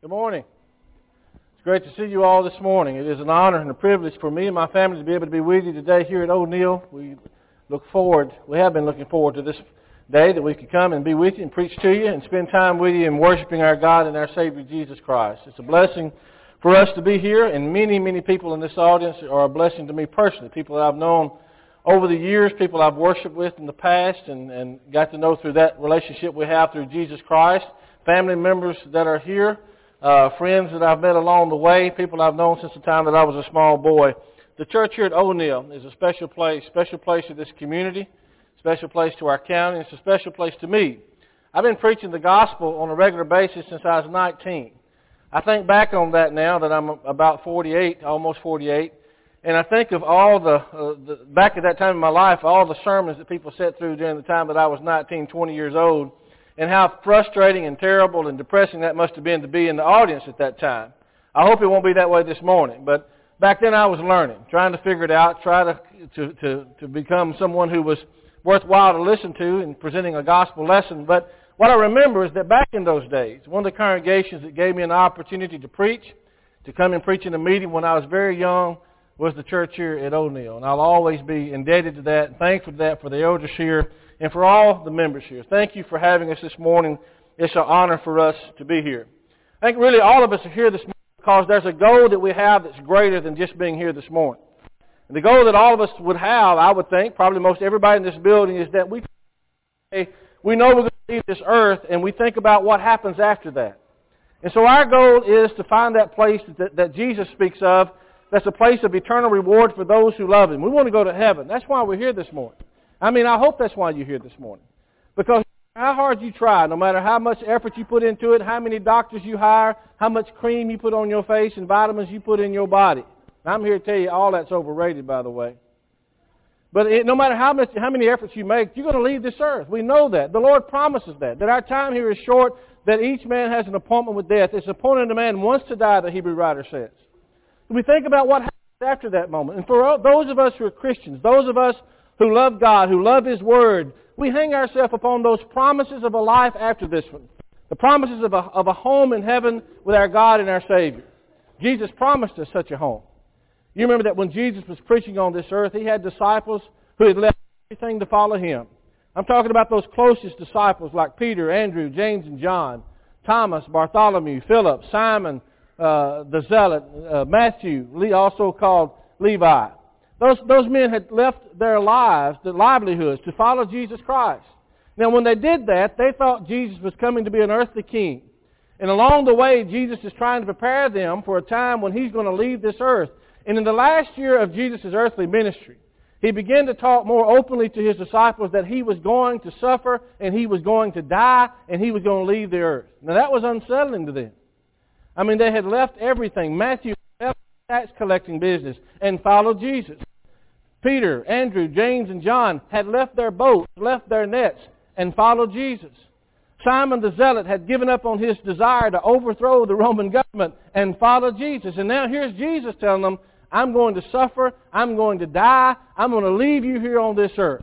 Good morning. It's great to see you all this morning. It is an honor and a privilege for me and my family to be able to be with you today here at O'Neill. We have been looking forward to this day that we could come and be with you and preach to you and spend time with you in worshiping our God and our Savior Jesus Christ. It's a blessing for us to be here, and many, many people in this audience are a blessing to me personally. People that I've known over the years, people I've worshiped with in the past and got to know through that relationship we have through Jesus Christ. Family members that are here, friends that I've met along the way, people I've known since the time that I was a small boy. The church here at O'Neill is a special place to this community, special place to our county, and it's a special place to me. I've been preaching the gospel on a regular basis since I was 19. I think back on that now that I'm about 48, almost 48, and I think of all back at that time in my life, all the sermons that people sat through during the time that I was 19, 20 years old, and how frustrating and terrible and depressing that must have been to be in the audience at that time. I hope it won't be that way this morning, but back then I was learning, trying to figure it out, try to become someone who was worthwhile to listen to and presenting a gospel lesson. But what I remember is that back in those days, one of the congregations that gave me an opportunity to preach, to come and preach in a meeting when I was very young, was the church here at O'Neill. And I'll always be indebted to that and thankful to that for the elders here and for all the members here. Thank you for having us this morning. It's an honor for us to be here. I think really all of us are here this morning because there's a goal that we have that's greater than just being here this morning. And the goal that all of us would have, I would think, probably most everybody in this building, is that we know we're going to leave this earth and we think about what happens after that. And so our goal is to find that place that Jesus speaks of, that's a place of eternal reward for those who love Him. We want to go to heaven. That's why we're here this morning. I hope that's why you're here this morning. Because how hard you try, no matter how much effort you put into it, how many doctors you hire, how much cream you put on your face and vitamins you put in your body. I'm here to tell you all that's overrated, by the way. But no matter how many efforts you make, you're going to leave this earth. We know that. The Lord promises that our time here is short, that each man has an appointment with death. It's appointed a man once to die, the Hebrew writer says. We think about what happens after that moment. And for those of us who are Christians, those of us who love God, who love His Word, we hang ourselves upon those promises of a life after this one. The promises of a home in heaven with our God and our Savior. Jesus promised us such a home. You remember that when Jesus was preaching on this earth, He had disciples who had left everything to follow Him. I'm talking about those closest disciples like Peter, Andrew, James, and John, Thomas, Bartholomew, Philip, Simon, the Zealot, Matthew, also called Levi. Those men had left their lives, their livelihoods, to follow Jesus Christ. Now, when they did that, they thought Jesus was coming to be an earthly king. And along the way, Jesus is trying to prepare them for a time when He's going to leave this earth. And in the last year of Jesus' earthly ministry, He began to talk more openly to His disciples that He was going to suffer, and He was going to die, and He was going to leave the earth. Now, that was unsettling to them. They had left everything. Matthew left the tax collecting business and followed Jesus. Peter, Andrew, James, and John had left their boats, left their nets, and followed Jesus. Simon the Zealot had given up on his desire to overthrow the Roman government and followed Jesus. And now here's Jesus telling them, I'm going to suffer, I'm going to die, I'm going to leave you here on this earth.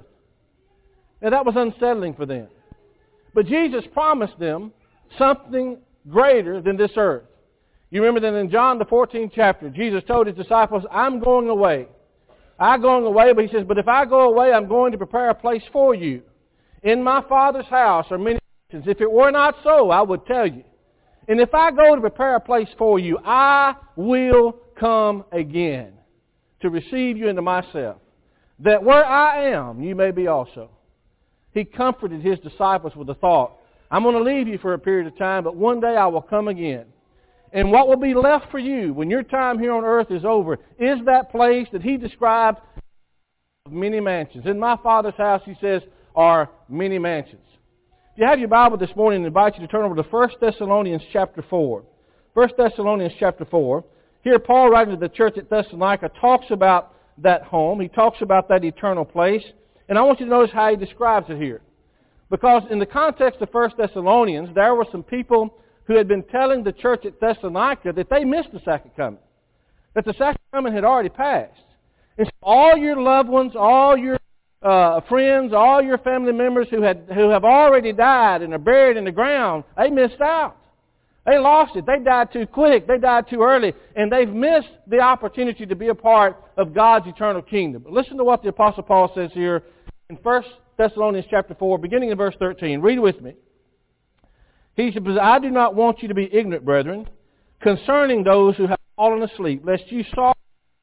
Now that was unsettling for them. But Jesus promised them something greater than this earth. You remember that in John the 14th chapter, Jesus told His disciples, I'm going away. I'm going away, but He says, but if I go away, I'm going to prepare a place for you. In my Father's house are many mansions. If it were not so, I would tell you. And if I go to prepare a place for you, I will come again to receive you into myself, that where I am, you may be also. He comforted His disciples with the thought, I'm going to leave you for a period of time, but one day I will come again. And what will be left for you when your time here on earth is over is that place that He described of many mansions. In my Father's house, He says, are many mansions. If you have your Bible this morning, I invite you to turn over to 1 Thessalonians chapter 4. 1 Thessalonians chapter 4. Here Paul, writing to the church at Thessalonica, talks about that home. He talks about that eternal place. And I want you to notice how he describes it here. Because in the context of 1 Thessalonians, there were some people who had been telling the church at Thessalonica that they missed the second coming. That the second coming had already passed. And so all your loved ones, all your friends, all your family members who have already died and are buried in the ground, they missed out. They lost it. They died too quick. They died too early. And they've missed the opportunity to be a part of God's eternal kingdom. But listen to what the Apostle Paul says here in 1 Thessalonians chapter 4, beginning in verse 13. Read with me. He said, "But I do not want you to be ignorant, brethren, concerning those who have fallen asleep, lest you sorrow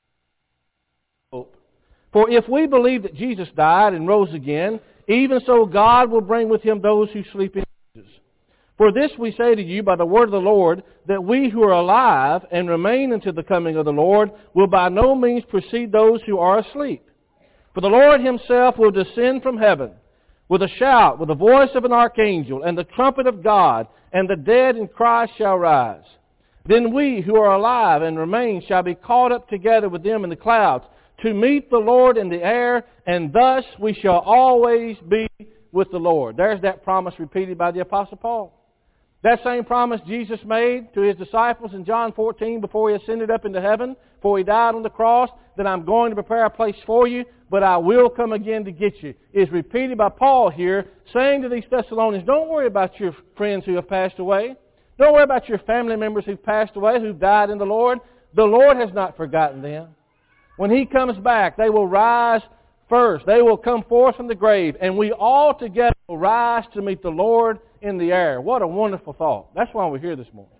hope. For if we believe that Jesus died and rose again, even so God will bring with him those who sleep in Jesus. For this we say to you by the word of the Lord, that we who are alive and remain until the coming of the Lord will by no means precede those who are asleep. For the Lord himself will descend from heaven with a shout, with the voice of an archangel, and the trumpet of God, and the dead in Christ shall rise. Then we who are alive and remain shall be caught up together with them in the clouds, to meet the Lord in the air, and thus we shall always be with the Lord." There's that promise repeated by the Apostle Paul. That same promise Jesus made to his disciples in John 14 before he ascended up into heaven, before he died on the cross, that I'm going to prepare a place for you, but I will come again to get you, is repeated by Paul here, saying to these Thessalonians, don't worry about your friends who have passed away. Don't worry about your family members who've passed away, who've died in the Lord. The Lord has not forgotten them. When he comes back, they will rise first. They will come forth from the grave, and we all together will rise to meet the Lord in the air. What a wonderful thought. That's why we're here this morning.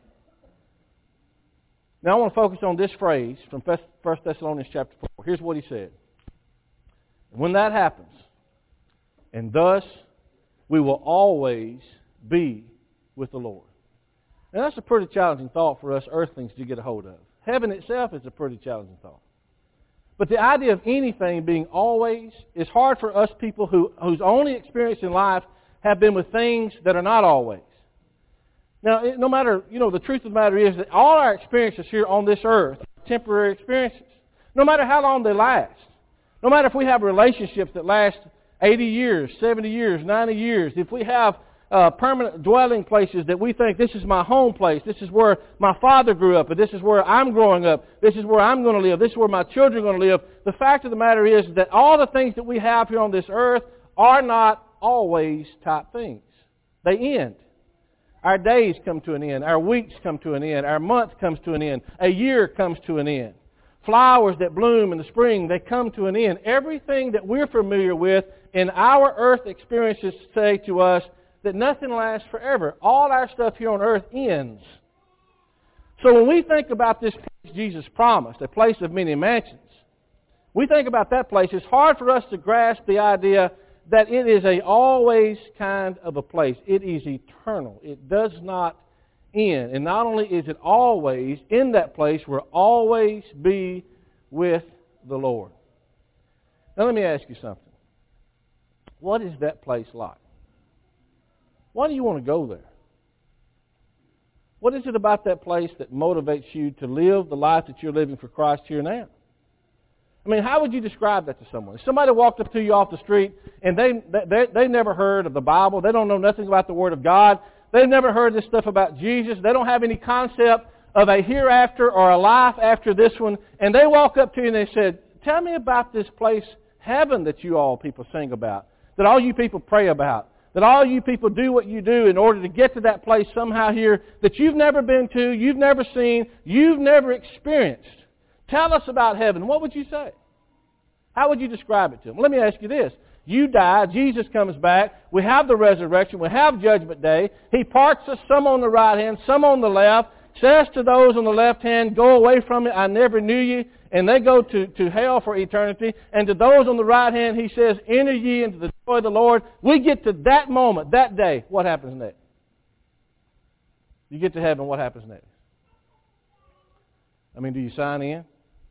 Now I want to focus on this phrase from 1 Thessalonians chapter 4. Here's what he said. When that happens, and thus we will always be with the Lord. Now that's a pretty challenging thought for us earthlings to get a hold of. Heaven itself is a pretty challenging thought. But the idea of anything being always is hard for us people whose only experience in life have been with things that are not always. Now, no matter, the truth of the matter is that all our experiences here on this earth are temporary experiences. No matter how long they last. No matter if we have relationships that last 80 years, 70 years, 90 years. If we have permanent dwelling places that we think this is my home place, this is where my father grew up, and this is where I'm growing up, this is where I'm going to live, this is where my children are going to live. The fact of the matter is that all the things that we have here on this earth are not always type things. They end. Our days come to an end. Our weeks come to an end. Our month comes to an end. A year comes to an end. Flowers that bloom in the spring, they come to an end. Everything that we're familiar with in our earth experiences say to us that nothing lasts forever. All our stuff here on earth ends. So when we think about this place Jesus promised, a place of many mansions, we think about that place, it's hard for us to grasp the idea that it is a always kind of a place. It is eternal. It does not end. And not only is it always in that place, we'll always be with the Lord. Now let me ask you something. What is that place like? Why do you want to go there? What is it about that place that motivates you to live the life that you're living for Christ here now? I mean, how would you describe that to someone? If somebody walked up to you off the street and they've never heard of the Bible, they don't know nothing about the Word of God, they've never heard this stuff about Jesus, they don't have any concept of a hereafter or a life after this one, and they walk up to you and they said, tell me about this place, heaven, that you all people sing about, that all you people pray about, that all you people do what you do in order to get to that place somehow here that you've never been to, you've never seen, you've never experienced. Tell us about heaven. What would you say? How would you describe it to them? Let me ask you this. You die, Jesus comes back, we have the resurrection, we have Judgment Day. He parts us, some on the right hand, some on the left, says to those on the left hand, go away from me, I never knew you, and they go to hell for eternity. And to those on the right hand, He says, enter ye into the joy of the Lord. We get to that moment, that day, what happens next? You get to heaven, what happens next? I mean, do you sign in?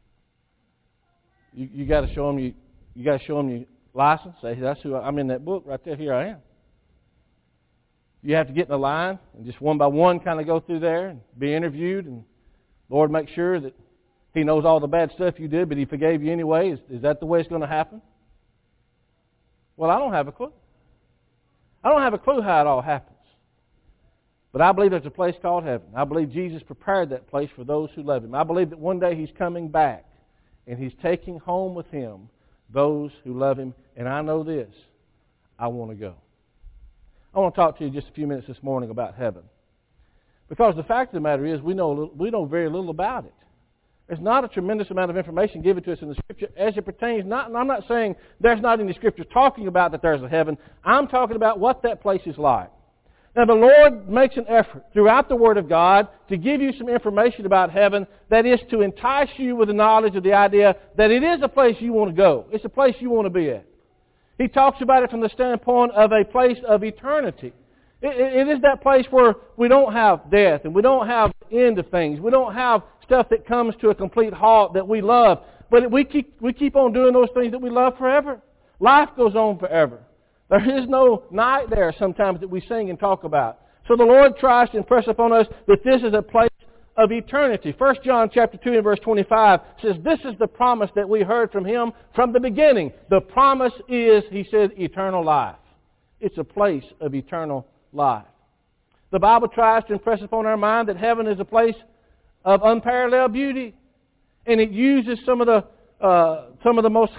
You got to show them you got to show them your license. Say, that's who I'm in that book right there. Here I am. You have to get in the line and just one by one kind of go through there and be interviewed, and Lord make sure that He knows all the bad stuff you did, but He forgave you anyway. Is that the way it's going to happen? Well, I don't have a clue. I don't have a clue how it all happens. But I believe there's a place called heaven. I believe Jesus prepared that place for those who love Him. I believe that one day He's coming back, and He's taking home with Him those who love Him. And I know this, I want to go. I want to talk to you just a few minutes this morning about heaven. Because the fact of the matter is we know very little about it. There's not a tremendous amount of information given to us in the Scripture as it pertains. And I'm not saying there's not any Scripture talking about that there's a heaven. I'm talking about what that place is like. Now the Lord makes an effort throughout the Word of God to give you some information about heaven that is to entice you with the knowledge of the idea that it is a place you want to go. It's a place you want to be at. He talks about it from the standpoint of a place of eternity. It is that place where we don't have death and we don't have the end of things. We don't have stuff that comes to a complete halt that we love. But we keep on doing those things that we love forever. Life goes on forever. There is no night there sometimes that we sing and talk about. So the Lord tries to impress upon us that this is a place of eternity. 1 John chapter 2 and verse 25 says, this is the promise that we heard from Him from the beginning. The promise is, He said, eternal life. It's a place of eternal life. The Bible tries to impress upon our mind that heaven is a place of unparalleled beauty. And it uses some of the most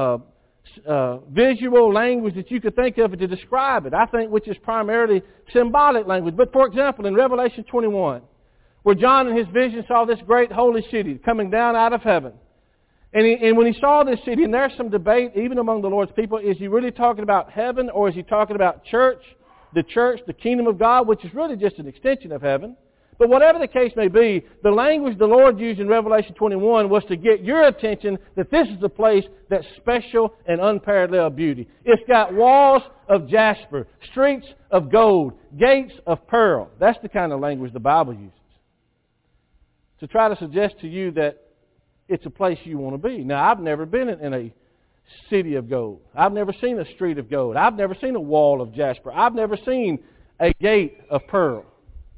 visual language that you could think of to describe it. I think which is primarily symbolic language. But for example, in Revelation 21, where John in his vision saw this great holy city coming down out of heaven. And when he saw this city, and there's some debate even among the Lord's people, is he really talking about heaven or is he talking about church, the kingdom of God, which is really just an extension of heaven? But whatever the case may be, the language the Lord used in Revelation 21 was to get your attention that this is a place that's special and unparalleled beauty. It's got walls of jasper, streets of gold, gates of pearl. That's the kind of language the Bible uses to try to suggest to you that it's a place you want to be. Now, I've never been in a city of gold. I've never seen a street of gold. I've never seen a wall of jasper. I've never seen a gate of pearl.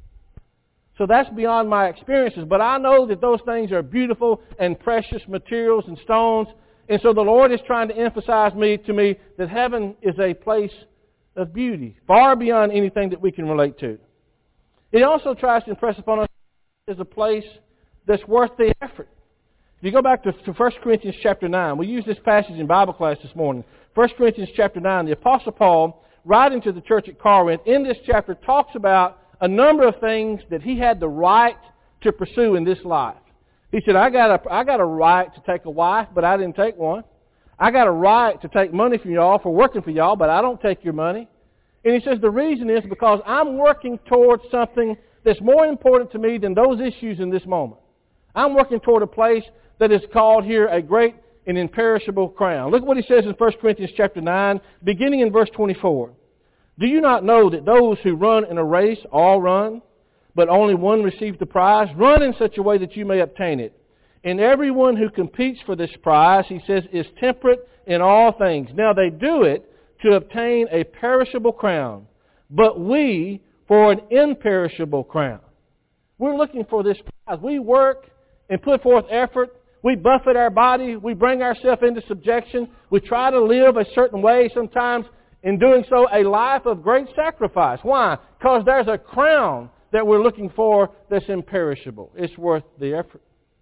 So that's beyond my experiences. But I know that those things are beautiful and precious materials and stones. And so the Lord is trying to emphasize to me that heaven is a place of beauty, far beyond anything that we can relate to. It also tries to impress upon us as a place that's worth the effort. If you go back to 1 Corinthians chapter 9, we used this passage in Bible class this morning. 1 Corinthians chapter 9, the Apostle Paul, writing to the church at Corinth, in this chapter talks about a number of things that he had the right to pursue in this life. He said, I got a right to take a wife, but I didn't take one. I got a right to take money from y'all for working for y'all, but I don't take your money. And he says the reason is because I'm working towards something that's more important to me than those issues in this moment. I'm working toward a place that is called here a great and imperishable crown. Look at what he says in 1 Corinthians chapter 9, beginning in verse 24. Do you not know that those who run in a race all run, but only one receives the prize? Run in such a way that you may obtain it. And everyone who competes for this prize, he says, is temperate in all things. Now they do it to obtain a perishable crown, but we for an imperishable crown. We're looking for this prize. We work and put forth effort. We buffet our body. We bring ourselves into subjection. We try to live a certain way, sometimes in doing so a life of great sacrifice. Why? Because there's a crown that we're looking for that's imperishable. It's worth the effort.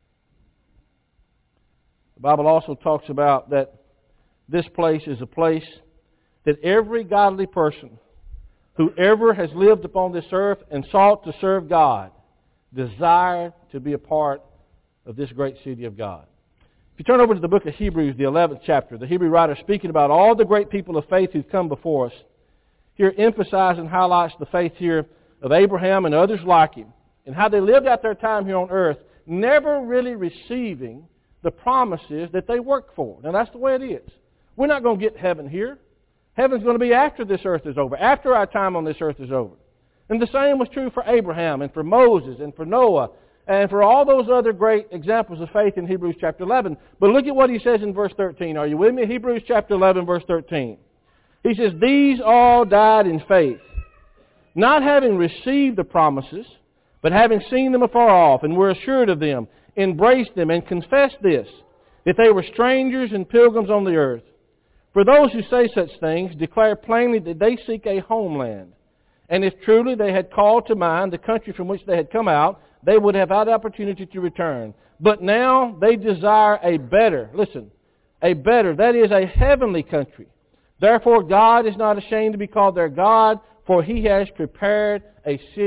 The Bible also talks about that this place is a place that every godly person who ever has lived upon this earth and sought to serve God desired to be a part of this great city of God. If you turn over to the book of Hebrews, the 11th chapter, the Hebrew writer speaking about all the great people of faith who've come before us, here emphasizes and highlights the faith here of Abraham and others like him, and how they lived out their time here on earth, never really receiving the promises that they worked for. Now that's the way it is. We're not going to get heaven here. Heaven's going to be after this earth is over, after our time on this earth is over. And the same was true for Abraham and for Moses and for Noah and for all those other great examples of faith in Hebrews chapter 11. But look at what he says in verse 13. Are you with me? Hebrews chapter 11, verse 13. He says, these all died in faith, not having received the promises, but having seen them afar off, and were assured of them, embraced them, and confessed this, that they were strangers and pilgrims on the earth. For those who say such things declare plainly that they seek a homeland. And if truly they had called to mind the country from which they had come out, they would have had opportunity to return. But now they desire a better, listen, a better, that is a heavenly country. Therefore God is not ashamed to be called their God, for He has prepared a city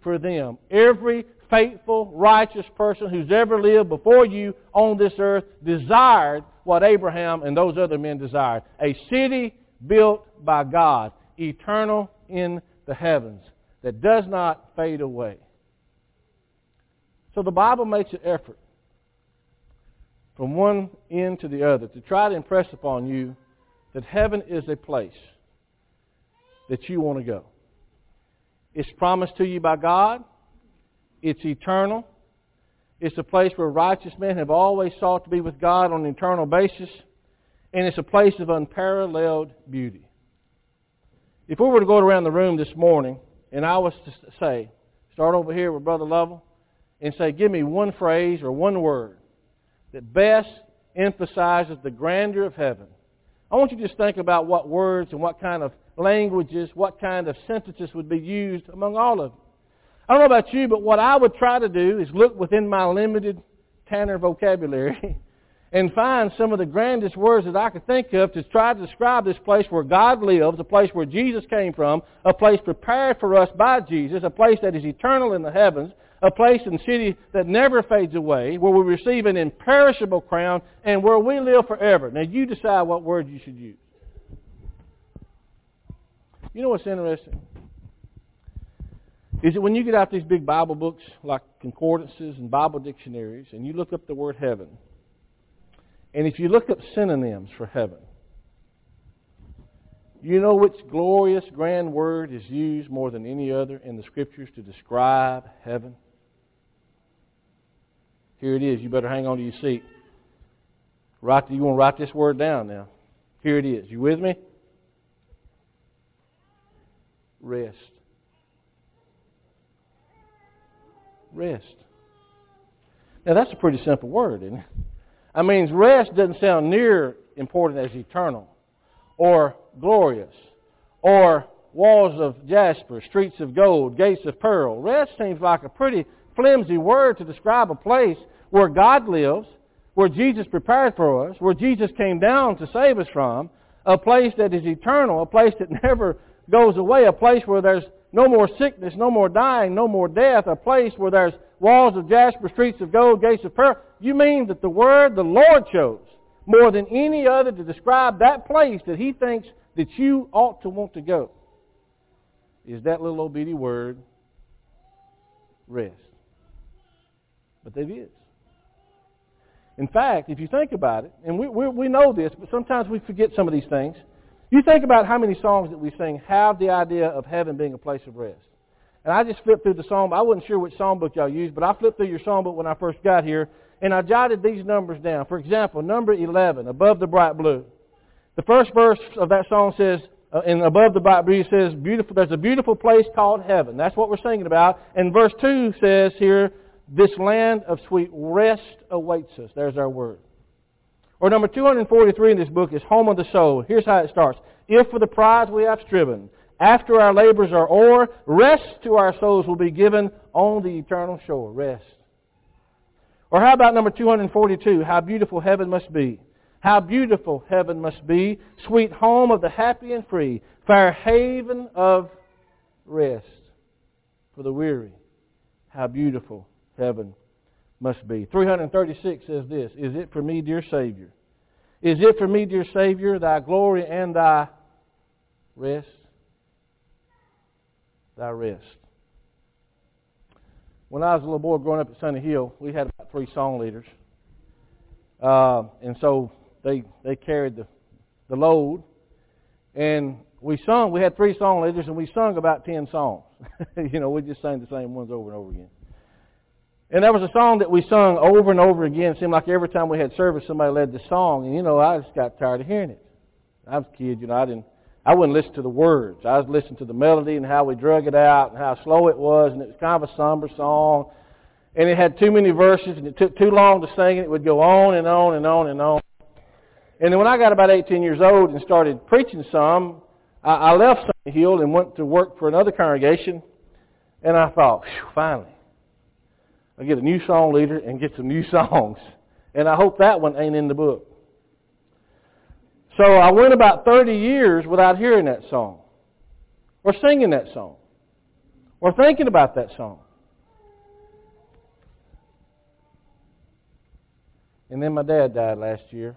for them. Every faithful, righteous person who's ever lived before you on this earth desired what Abraham and those other men desired. A city built by God, eternal in the heavens, that does not fade away. So the Bible makes an effort from one end to the other to try to impress upon you that heaven is a place that you want to go. It's promised to you by God. It's eternal. It's a place where righteous men have always sought to be with God on an eternal basis. And it's a place of unparalleled beauty. If we were to go around the room this morning, and I was to say, start over here with Brother Lovell, and say, give me one phrase or one word that best emphasizes the grandeur of heaven. I want you to just think about what words and what kind of languages, what kind of sentences would be used among all of them. I don't know about you, but what I would try to do is look within my limited Tanner vocabulary and find some of the grandest words that I could think of to try to describe this place where God lives, a place where Jesus came from, a place prepared for us by Jesus, a place that is eternal in the heavens, a place and city that never fades away, where we receive an imperishable crown, and where we live forever. Now you decide what word you should use. You know what's interesting? Is that when you get out these big Bible books like concordances and Bible dictionaries, and you look up the word heaven, and if you look up synonyms for heaven, you know which glorious, grand word is used more than any other in the Scriptures to describe heaven? Here it is. You better hang on to your seat. You want to write this word down now. Here it is. You with me? Rest. Rest. Now that's a pretty simple word, isn't it? I mean, rest doesn't sound near important as eternal, or glorious, or walls of jasper, streets of gold, gates of pearl. Rest seems like a pretty flimsy word to describe a place where God lives, where Jesus prepared for us, where Jesus came down to save us from, a place that is eternal, a place that never goes away, a place where there's no more sickness, no more dying, no more death, a place where there's walls of jasper, streets of gold, gates of pearl. You mean that the word the Lord chose more than any other to describe that place that He thinks that you ought to want to go is that little old bitty word, rest. But it is. In fact, if you think about it, and we know this, but sometimes we forget some of these things. You think about how many songs that we sing have the idea of heaven being a place of rest. And I just flipped through the song. I wasn't sure which songbook y'all used, but I flipped through your songbook when I first got here, and I jotted these numbers down. For example, number 11, Above the Bright Blue. The first verse of that song says, and above the bright blue says, "Beautiful. There's a beautiful place called heaven." That's what we're singing about. And verse 2 says here, "This land of sweet rest awaits us." There's our word. Or number 243 in this book is Home of the Soul. Here's how it starts. "If for the prize we have striven, after our labors are o'er, rest to our souls will be given on the eternal shore." Rest. Or how about number 242, "How beautiful heaven must be. How beautiful heaven must be, sweet home of the happy and free, fair haven of rest for the weary. How beautiful heaven must be." 336 says this, "Is it for me, dear Savior? Is it for me, dear Savior, thy glory and thy rest?" Thy rest. When I was a little boy growing up at Sunny Hill, we had about 3 song leaders. And so they carried the load. And we had 3 song leaders, and we sung about 10 songs. We just sang the same ones over and over again. And there was a song that we sung over and over again. It seemed like every time we had service, somebody led the song. And, I just got tired of hearing it. I was a kid, I wouldn't listen to the words. I was listening to the melody and how we drug it out and how slow it was. And it was kind of a somber song. And it had too many verses, and it took too long to sing it. It would go on and on and on and on. And then when I got about 18 years old and started preaching some, I left Sunny Hill and went to work for another congregation. And I thought, finally, I'll get a new song leader and get some new songs. And I hope that one ain't in the book. So I went about 30 years without hearing that song or singing that song or thinking about that song. And then my dad died last year.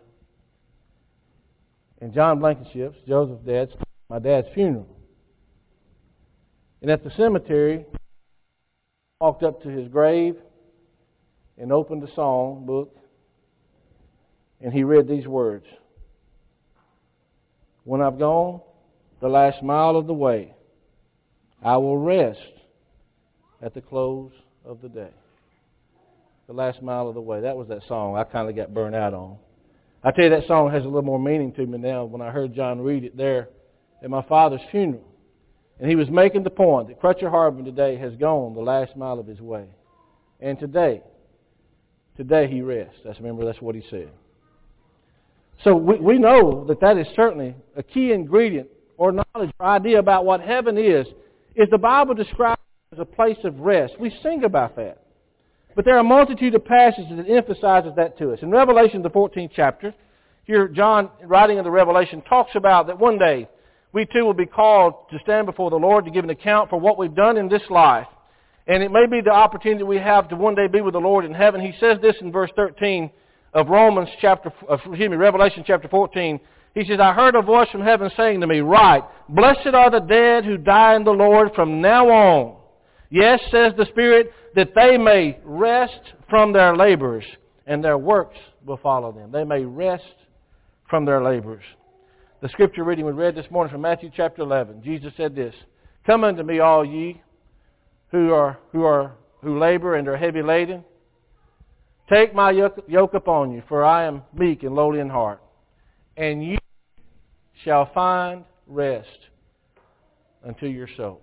And John Blankenship's, my dad's funeral. And at the cemetery, I walked up to his grave and opened the song book, and he read these words. When I've gone the last mile of the way, I will rest at the close of the day. The last mile of the way. That was that song I kind of got burned out on. I tell you, that song has a little more meaning to me now when I heard John read it there at my father's funeral. And he was making the point that Crutcher Harbin today has gone the last mile of his way. And today he rests. That's what he said. So we know that is certainly a key ingredient or knowledge or idea about what heaven is the Bible describes it as a place of rest. We sing about that. But there are a multitude of passages that emphasizes that to us. In Revelation, the 14th chapter, here John, writing of the Revelation, talks about that one day we too will be called to stand before the Lord to give an account for what we've done in this life. And it may be the opportunity we have to one day be with the Lord in heaven. He says this in verse 13 of Revelation chapter 14. He says, I heard a voice from heaven saying to me, Write, blessed are the dead who die in the Lord from now on. Yes, says the Spirit, that they may rest from their labors, and their works will follow them. They may rest from their labors. The scripture reading we read this morning from Matthew chapter 11. Jesus said this, Come unto me, all ye who labor and are heavy laden. Take my yoke upon you, for I am meek and lowly in heart, and ye shall find rest unto your soul.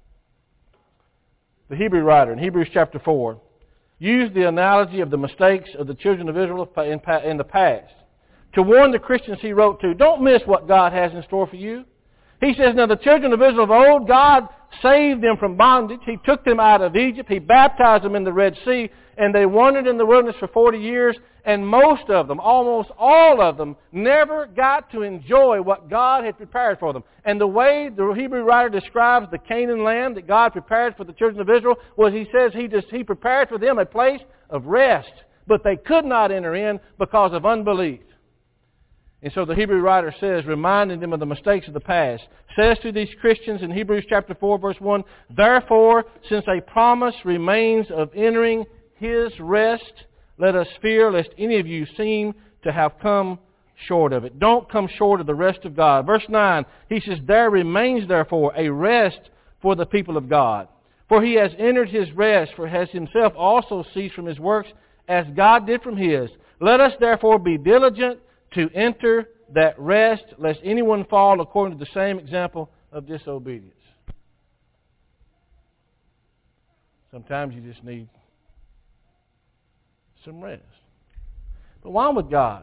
The Hebrew writer in Hebrews chapter 4 used the analogy of the mistakes of the children of Israel in the past to warn the Christians he wrote to, don't miss what God has in store for you. He says, now the children of Israel of old, God saved them from bondage. He took them out of Egypt. He baptized them in the Red Sea, and they wandered in the wilderness for 40 years, and most of them, almost all of them, never got to enjoy what God had prepared for them. And the way the Hebrew writer describes the Canaan land that God prepared for the children of Israel was he says He prepared for them a place of rest, but they could not enter in because of unbelief. And so the Hebrew writer says, reminding them of the mistakes of the past, says to these Christians in Hebrews chapter 4, verse 1, Therefore, since a promise remains of entering His rest, let us fear lest any of you seem to have come short of it. Don't come short of the rest of God. Verse 9, he says, There remains therefore a rest for the people of God. For He has entered His rest, for has Himself also ceased from His works, as God did from His. Let us therefore be diligent to enter that rest, lest anyone fall according to the same example of disobedience. Sometimes you just need some rest. But why would God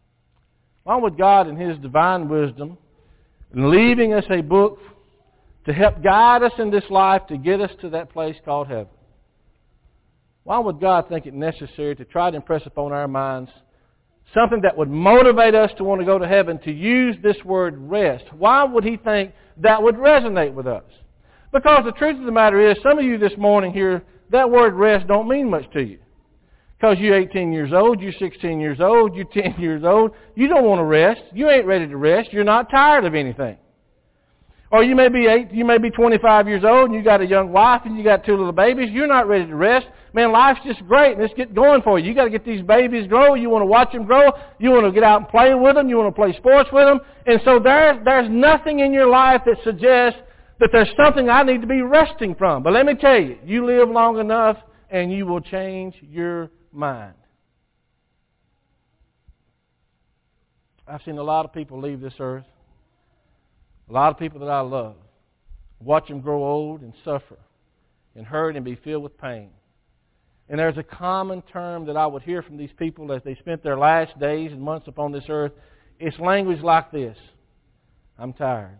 in His divine wisdom, leaving us a book to help guide us in this life to get us to that place called heaven, why would God think it necessary to try to impress upon our minds something that would motivate us to want to go to heaven, to use this word rest? Why would He think that would resonate with us? Because the truth of the matter is, some of you this morning here, that word rest don't mean much to you. Because you're 18 years old, you're 16 years old, you're 10 years old, you don't want to rest. You ain't ready to rest. You're not tired of anything. Or you may be 25 years old and you got a young wife and you got 2 little babies. You're not ready to rest. Man, life's just great. Let's get going for you. You got to get these babies grow. You want to watch them grow. You want to get out and play with them. You want to play sports with them. And so there's nothing in your life that suggests that there's something I need to be resting from. But let me tell you, you live long enough and you will change your mind. I've seen a lot of people leave this earth. A lot of people that I love. Watch them grow old and suffer and hurt and be filled with pain. And there's a common term that I would hear from these people as they spent their last days and months upon this earth. It's language like this. I'm tired.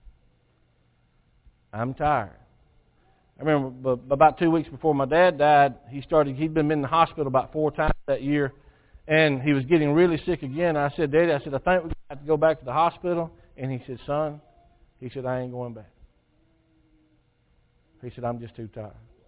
I'm tired. I remember about 2 weeks before my dad died, he'd been in the hospital about 4 times that year, and he was getting really sick again. I said, Daddy, I think we're going to have to go back to the hospital. And he said, Son, I ain't going back. He said, I'm just too tired.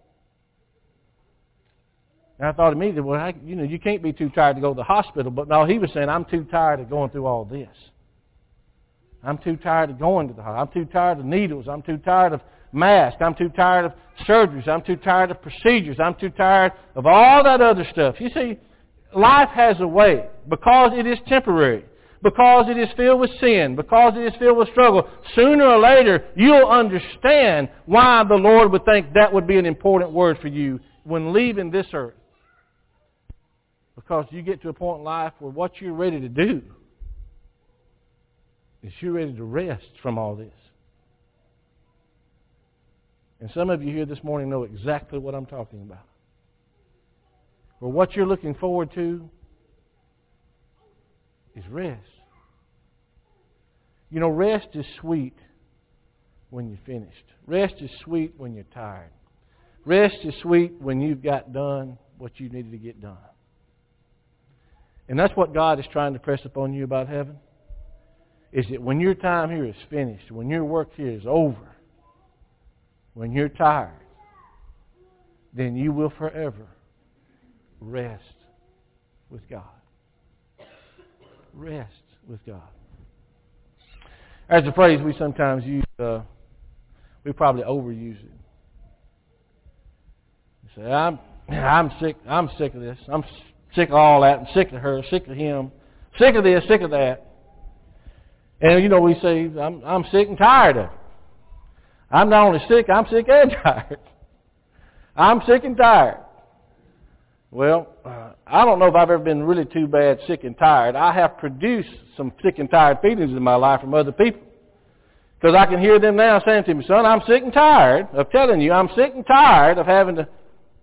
And I thought immediately, well, you can't be too tired to go to the hospital. But no, he was saying, I'm too tired of going through all this. I'm too tired of going to the hospital. I'm too tired of needles. I'm too tired of masks. I'm too tired of surgeries. I'm too tired of procedures. I'm too tired of all that other stuff. You see, life has a way. Because it is temporary. Because it is filled with sin. Because it is filled with struggle. Sooner or later, you'll understand why the Lord would think that would be an important word for you when leaving this earth. Because you get to a point in life where what you're ready to do is you're ready to rest from all this. And some of you here this morning know exactly what I'm talking about. Where what you're looking forward to is rest. You know, rest is sweet when you're finished. Rest is sweet when you're tired. Rest is sweet when you've got done what you needed to get done. And that's what God is trying to press upon you about heaven. Is that when your time here is finished, when your work here is over, when you're tired, then you will forever rest with God. Rest with God. As a phrase we sometimes use, we probably overuse it. You say, I'm sick of this. I'm sick of all that. I'm sick of her, sick of him, sick of this, sick of that. And you know, we say, I'm sick and tired of it. I'm not only sick, I'm sick and tired. I'm sick and tired. Well, I don't know if I've ever been really too bad sick and tired. I have produced some sick and tired feelings in my life from other people. Because I can hear them now saying to me, son, I'm sick and tired of telling you. I'm sick and tired of having to.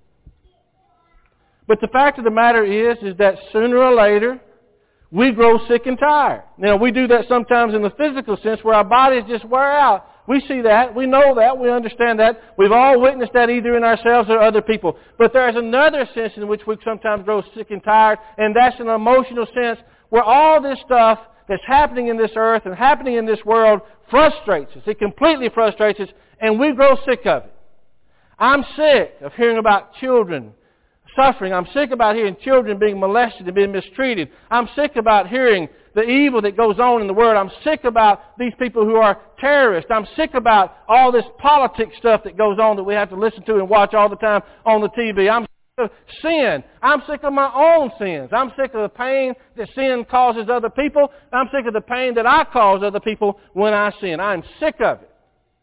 But the fact of the matter is that sooner or later, we grow sick and tired. Now, we do that sometimes in the physical sense where our bodies just wear out. We see that. We know that. We understand that. We've all witnessed that either in ourselves or other people. But there's another sense in which we sometimes grow sick and tired, and that's an emotional sense where all this stuff that's happening in this earth and happening in this world frustrates us. It completely frustrates us, and we grow sick of it. I'm sick of hearing about children suffering. I'm sick about hearing children being molested and being mistreated. I'm sick about hearing the evil that goes on in the world. I'm sick about these people who are terrorists. I'm sick about all this politics stuff that goes on that we have to listen to and watch all the time on the TV. I'm sick of sin. I'm sick of my own sins. I'm sick of the pain that sin causes other people. I'm sick of the pain that I cause other people when I sin. I'm sick of it.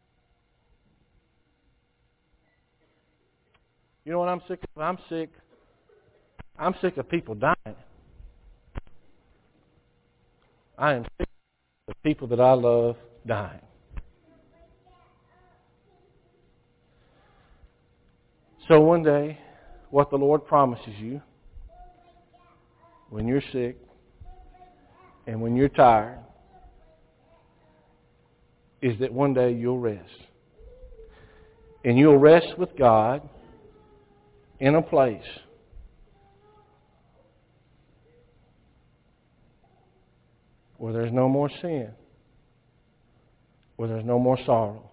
You know what I'm sick of? I'm sick of people dying. I am sick of people that I love dying. So one day, what the Lord promises you, when you're sick and when you're tired, is that one day you'll rest. And you'll rest with God in a place where there's no more sin, where there's no more sorrow,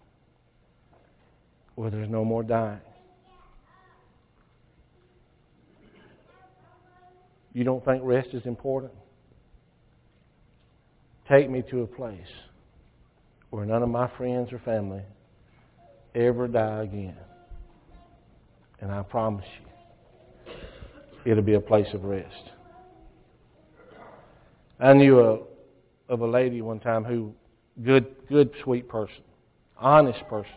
where there's no more dying. You don't think rest is important? Take me to a place where none of my friends or family ever die again. And I promise you, it'll be a place of rest. I knew of a lady one time who, good, sweet person, honest person,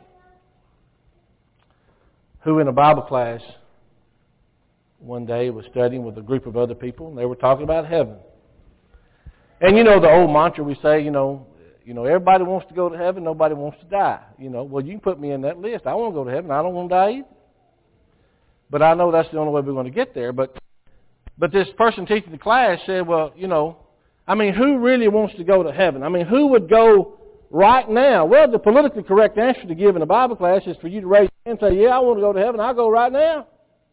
who in a Bible class one day was studying with a group of other people, and they were talking about heaven. And you know the old mantra we say, you know, everybody wants to go to heaven, nobody wants to die. Well, you can put me in that list. I want to go to heaven. I don't want to die either. But I know that's the only way we're going to get there. But this person teaching the class said, well, who really wants to go to heaven? Who would go right now? Well, the politically correct answer to give in a Bible class is for you to raise your hand and say, yeah, I want to go to heaven. I'll go right now.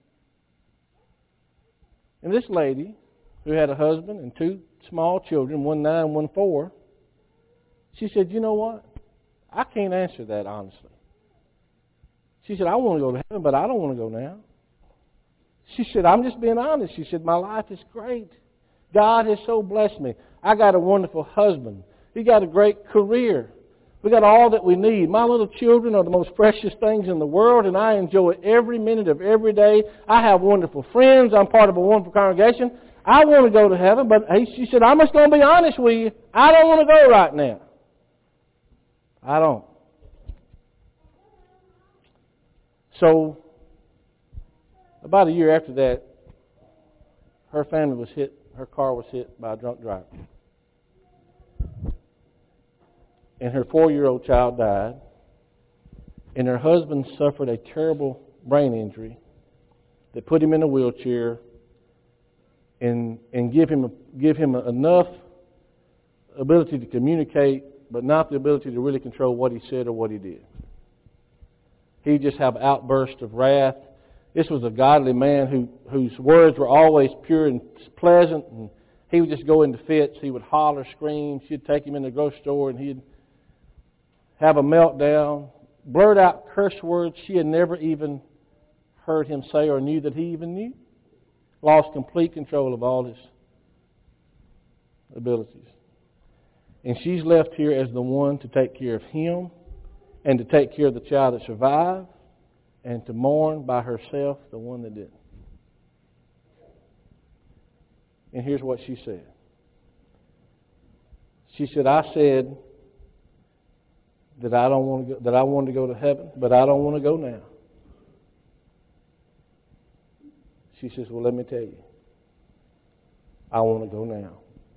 And this lady, who had a husband and two small children, one 9, one 4, she said, you know what? I can't answer that honestly. She said, I want to go to heaven, but I don't want to go now. She said, I'm just being honest. She said, my life is great. God has so blessed me. I got a wonderful husband. He got a great career. We got all that we need. My little children are the most precious things in the world, and I enjoy every minute of every day. I have wonderful friends. I'm part of a wonderful congregation. I want to go to heaven, but she said, I'm just going to be honest with you. I don't want to go right now. I don't. So, about a year after that, her car was hit by a drunk driver. And her 4-year-old child died. And her husband suffered a terrible brain injury that put him in a wheelchair and give him enough ability to communicate, but not the ability to really control what he said or what he did. He'd just have outbursts of wrath. This was a godly man whose words were always pure and pleasant, and he would just go into fits. He would holler, scream. She'd take him in the grocery store, and he'd have a meltdown, blurt out curse words she had never even heard him say or knew that he even knew. Lost complete control of all his abilities. And she's left here as the one to take care of him and to take care of the child that survived and to mourn by herself the one that didn't. And here's what she said. She said, I said that I wanted to go to heaven, but I don't want to go now. She says, well, let me tell you. I want to go now.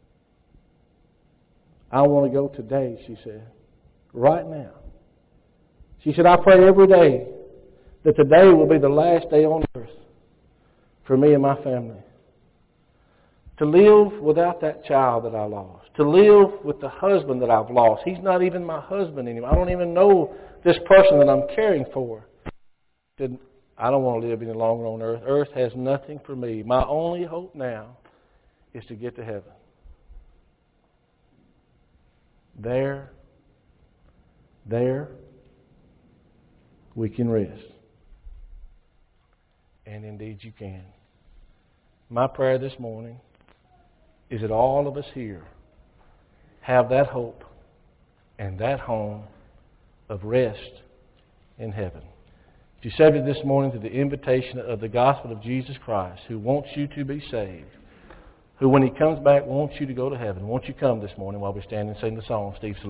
I want to go today, she said. Right now. She said, I pray every day that today will be the last day on earth for me and my family. To live without that child that I lost. To live with the husband that I've lost. He's not even my husband anymore. I don't even know this person that I'm caring for. I don't want to live any longer on earth. Earth has nothing for me. My only hope now is to get to heaven. There, we can rest. And indeed you can. My prayer this morning is that all of us here have that hope and that home of rest in heaven. If you accepted this morning to the invitation of the gospel of Jesus Christ, who wants you to be saved, who when He comes back wants you to go to heaven, won't you come this morning while we stand and sing the song, Steve?